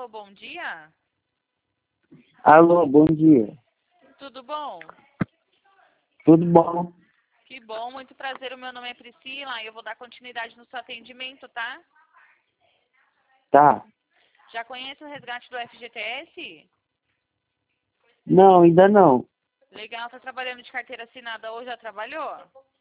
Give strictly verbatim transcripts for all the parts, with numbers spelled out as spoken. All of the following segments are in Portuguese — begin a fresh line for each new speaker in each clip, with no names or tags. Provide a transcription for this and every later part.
Alô, bom dia.
Alô, bom dia.
Tudo bom?
Tudo bom?
Que bom, muito prazer. O meu nome é Priscila e eu vou dar continuidade no seu atendimento, tá?
Tá.
Já conhece o resgate do F G T S?
Não, ainda não.
Legal, tá trabalhando de carteira assinada ou já trabalhou?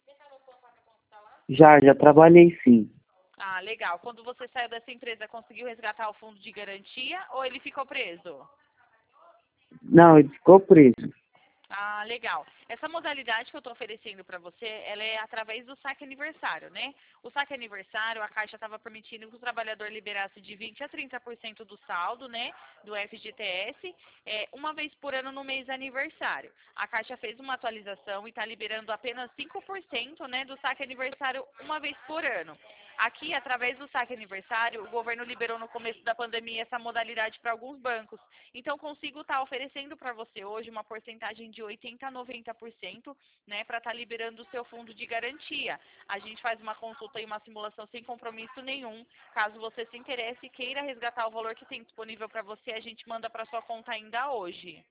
Já, já trabalhei sim.
Ah, legal. Quando você saiu dessa empresa, conseguiu resgatar o fundo de garantia ou ele ficou preso?
Não, ele ficou preso.
Ah, legal. Essa modalidade que eu estou oferecendo para você, ela é através do saque aniversário, né? O saque aniversário, a Caixa estava permitindo que o trabalhador liberasse de vinte a trinta por cento do saldo, né, do F G T S, é, uma vez por ano no mês aniversário. A Caixa fez uma atualização e está liberando apenas cinco por cento, né, do saque aniversário uma vez por ano. Aqui, através do saque aniversário, o governo liberou no começo da pandemia essa modalidade para alguns bancos. Então, consigo estar oferecendo para você hoje uma porcentagem de oitenta a noventa por cento, né, para estar liberando o seu fundo de garantia. A gente faz uma consulta e uma simulação sem compromisso nenhum. Caso você se interesse e queira resgatar o valor que tem disponível para você, a gente manda para sua conta ainda hoje.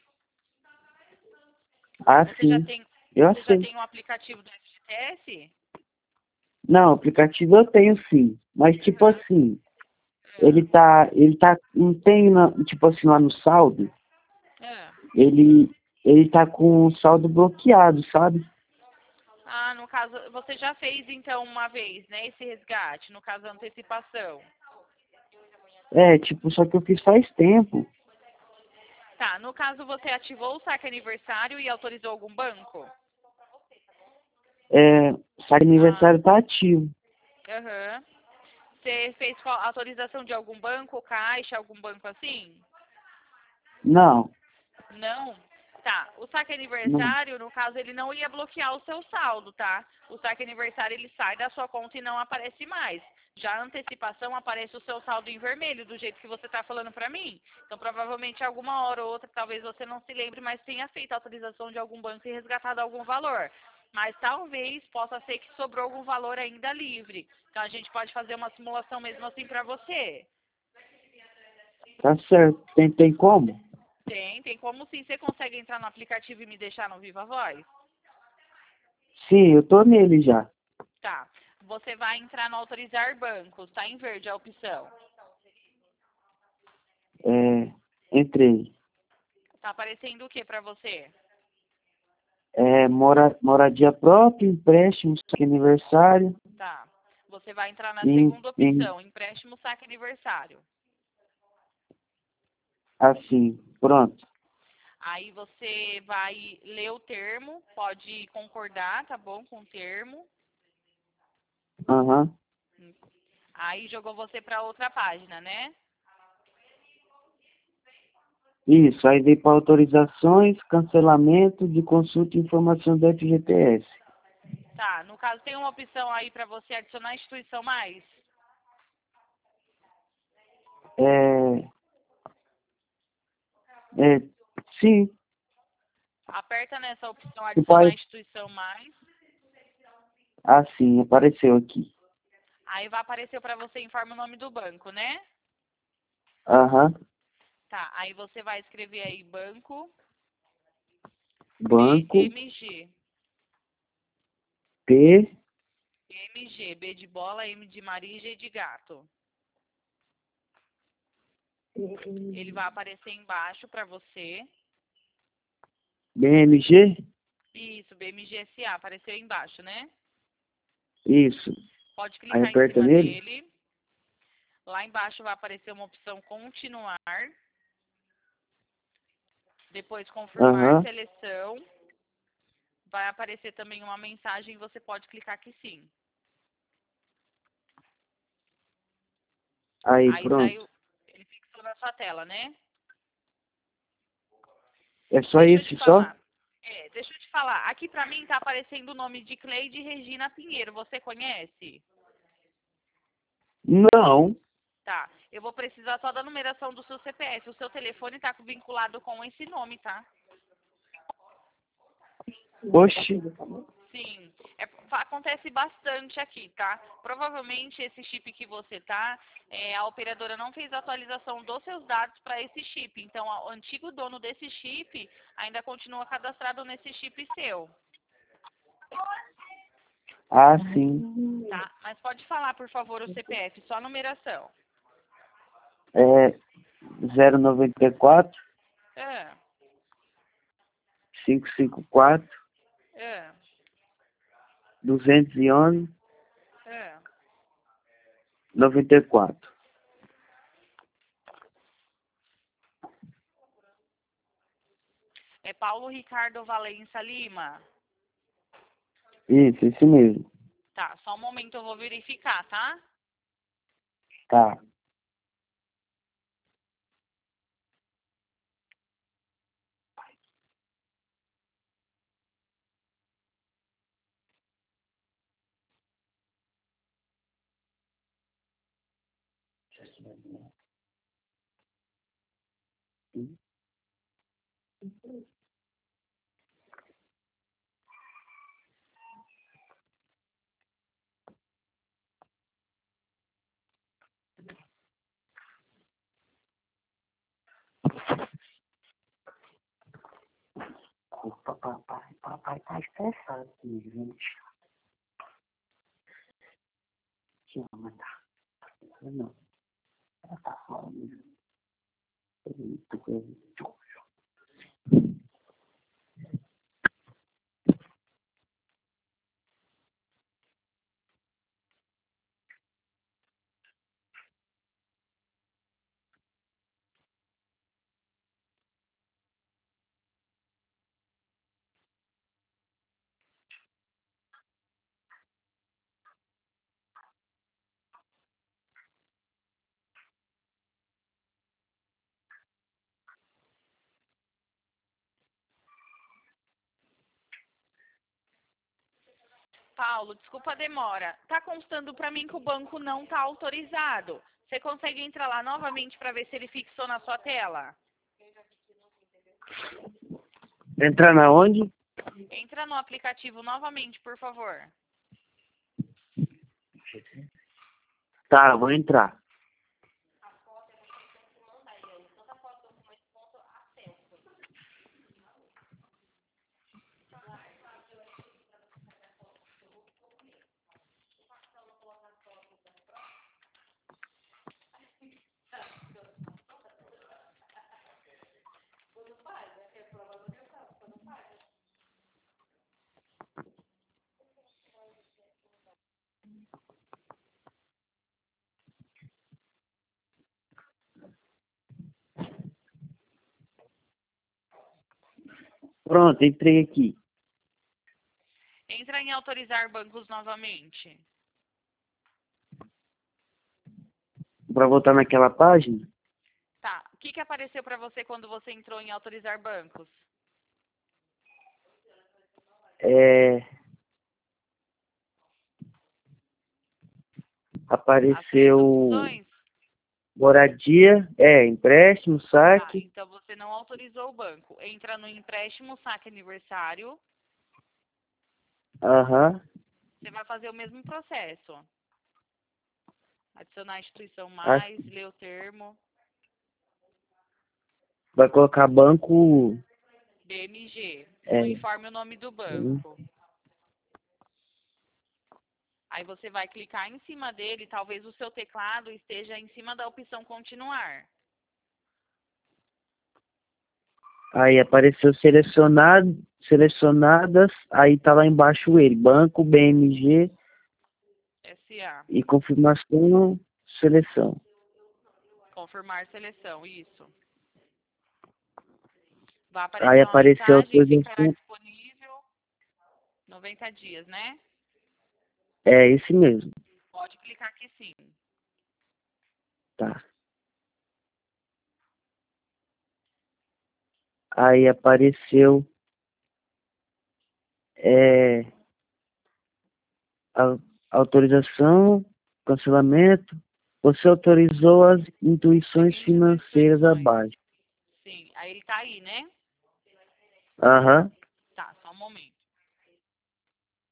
Ah,
Você já
sim.
tem,
Eu
você já
sei.
tem um aplicativo do F G T S?
Não, aplicativo eu tenho sim. Mas tipo
Uhum.
assim, ele tá. Ele tá. Não tem, na- tipo assim, lá no saldo,
É.
ele. Ele tá com o saldo bloqueado, sabe?
Ah, no caso, você já fez então uma vez, né, esse resgate, no caso, a antecipação.
É, tipo, só que eu fiz faz tempo.
Tá, no caso, você ativou o saque aniversário e autorizou algum banco?
É, sabe,
Ah,
aniversário tá ativo.
aham. Você fez qual- autorização de algum banco, caixa, algum banco assim?
Não,
Não? Tá. O saque
não.
aniversário, no caso, ele não ia bloquear o seu saldo, tá? O saque aniversário, ele sai da sua conta e não aparece mais. Já a antecipação aparece o seu saldo em vermelho, do jeito que você tá falando pra mim. Então, provavelmente, alguma hora ou outra, talvez você não se lembre, mas tenha feito a autorização de algum banco e resgatado algum valor. Mas talvez possa ser que sobrou algum valor ainda livre. Então, a gente pode fazer uma simulação mesmo assim pra você.
Tá certo. Tem, tem como?
Tem, tem como sim. Você consegue entrar no aplicativo e me deixar no Viva Voz?
Sim, eu tô nele já.
Tá. Você vai entrar no autorizar bancos, tá em verde a opção.
É, entrei.
Tá aparecendo o que pra você?
É, mora, moradia própria, empréstimo, saque aniversário,
Tá. Você vai entrar na
em,
segunda
em,
opção, empréstimo saque aniversário.
assim, pronto.
Aí você vai ler o termo, pode concordar, tá bom, com o termo.
Aham.
Aí jogou você pra outra página, né?
Isso, aí veio para autorizações, cancelamento de consulta e informação do F G T S.
Tá. No caso, tem uma opção aí pra você adicionar instituição mais.
É, é, sim,
Aperta nessa opção
tipo,
adicionar
aí,
instituição mais.
assim, apareceu aqui.
Aí vai aparecer pra você, informa o nome do banco, né?
Aham,
Tá, aí você vai escrever aí banco
banco,
B M G.
P,
M G, B de bola, M de Maria e G de gato. Ele vai aparecer embaixo pra você.
B M G,
Isso, B M G S A, apareceu embaixo, né?
isso.
Pode
Aí
clicar em
aperta
cima
nele,
dele. Lá embaixo vai aparecer uma opção continuar. Depois confirmar
aham,
seleção. Vai aparecer também uma mensagem e você pode clicar que sim.
aí
Aí
pronto.
saiu, ele fixou na sua tela, né?
É só
Deixa eu te
esse, só?
falar. É, deixa eu te falar. Aqui pra mim tá aparecendo o nome de Cleide Regina Pinheiro. Você conhece?
Não,
Tá. Eu vou precisar só da numeração do seu C P F. O seu telefone tá vinculado com esse nome, tá?
oxi,
Sim, é, acontece bastante aqui, tá? Provavelmente esse chip que você tá, é, a operadora não fez a atualização dos seus dados para esse chip. Então, a- o antigo dono desse chip ainda continua cadastrado nesse chip seu,
Ah, sim.
tá? Mas pode falar, por favor, o C P F, só a numeração.
É zero noventa e quatro,
É,
cinco cinco quatro,
é,
duzentos e onze,
é.
noventa e quatro.
É Paulo Ricardo Valença Lima.
Isso, isso mesmo.
Tá, só um momento eu vou verificar, tá?
Tá. Opa, papai, papai tá estressado comigo, gente. Te amo, tá? Não, ela tá falando. Eita, coisa.
Paulo, desculpa a demora. Tá constando para mim que o banco não tá autorizado. Você consegue entrar lá novamente para ver se ele fixou na sua tela?
Entrar na onde?
Entra no aplicativo novamente, por favor.
Tá, vou entrar. Pronto, entrei aqui.
Entra em autorizar bancos novamente.
Pra voltar naquela página,
Tá. O que, que apareceu para você quando você entrou em autorizar bancos?
é...
As três
apareceu
opções?
moradia, é, empréstimo,
Tá.
saque.
Então você não autorizou o banco. Entra no empréstimo, saque aniversário.
Aham.
Você vai fazer o mesmo processo. Adicionar a instituição
Acho
mais,
que
ler o termo.
vai colocar banco.
B M G.
É,
Não informe o nome do banco. Aí você vai clicar em cima dele, talvez o seu teclado esteja em cima da opção continuar.
aí apareceu selecionado, selecionadas, aí tá lá embaixo ele, banco, B M G
S A.
e confirmação, seleção.
Confirmar seleção, isso. Vai
Aí
aparecer uma
apareceu
mensagem, ficará
autorização,
disponível noventa dias, né?
é esse mesmo,
Pode clicar aqui sim.
tá. Aí apareceu é, a, autorização, cancelamento. Você autorizou as intuições
Seguintes
financeiras
instruções.
abaixo.
Sim, aí ele tá aí, né?
Aham.
Tá, só um momento.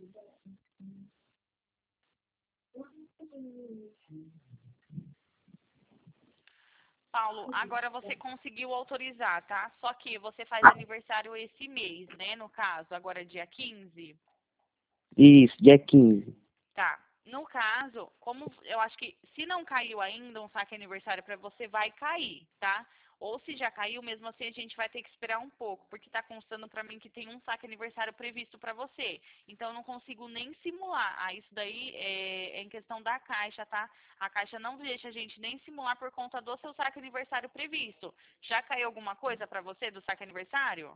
Paulo, agora você conseguiu autorizar, tá? Só que você faz aniversário esse mês, né? No caso, agora é dia quinze.
Isso, dia quinze.
Tá. No caso, como eu acho que se não caiu ainda um saque aniversário para você, vai cair, tá? Ou se já caiu, mesmo assim a gente vai ter que esperar um pouco, porque tá constando para mim que tem um saque aniversário previsto para você. Então eu não consigo nem simular. Ah, isso daí é, é em questão da Caixa, tá? A Caixa não deixa a gente nem simular por conta do seu saque aniversário previsto. Já caiu alguma coisa para você do saque aniversário?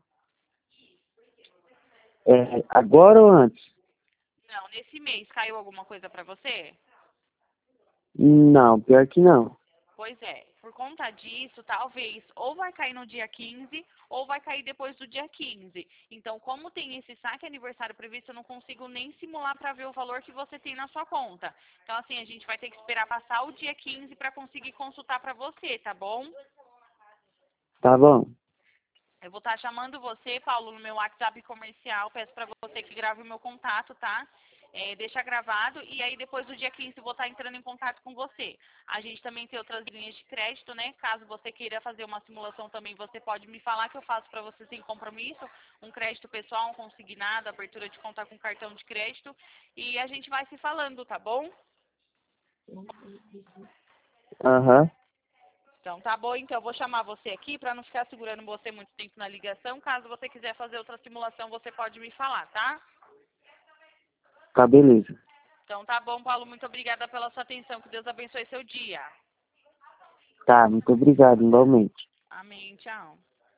É, agora ou antes?
Não, nesse mês caiu alguma coisa para você?
Não, pior que não.
Pois é, por conta disso, talvez ou vai cair no dia quinze ou vai cair depois do dia quinze. Então, como tem esse saque aniversário previsto, eu não consigo nem simular para ver o valor que você tem na sua conta. Então, assim, a gente vai ter que esperar passar o dia quinze para conseguir consultar para você, tá bom?
Tá bom.
Eu vou estar chamando você, Paulo, no meu WhatsApp comercial. Peço para você que grave o meu contato, tá? É, deixa gravado e aí depois do dia quinze eu vou estar entrando em contato com você. A gente também tem outras linhas de crédito, né? Caso você queira fazer uma simulação também, você pode me falar que eu faço para você sem compromisso. Um crédito pessoal, um consignado, abertura de conta com cartão de crédito. E a gente vai se falando, tá bom?
Aham.
Então tá bom, então eu vou chamar você aqui para não ficar segurando você muito tempo na ligação. Caso você quiser fazer outra simulação, você pode me falar, tá?
Tá, beleza.
Então tá bom, Paulo, muito obrigada pela sua atenção. Que Deus abençoe seu dia.
Tá, muito obrigado, igualmente.
Amém, tchau.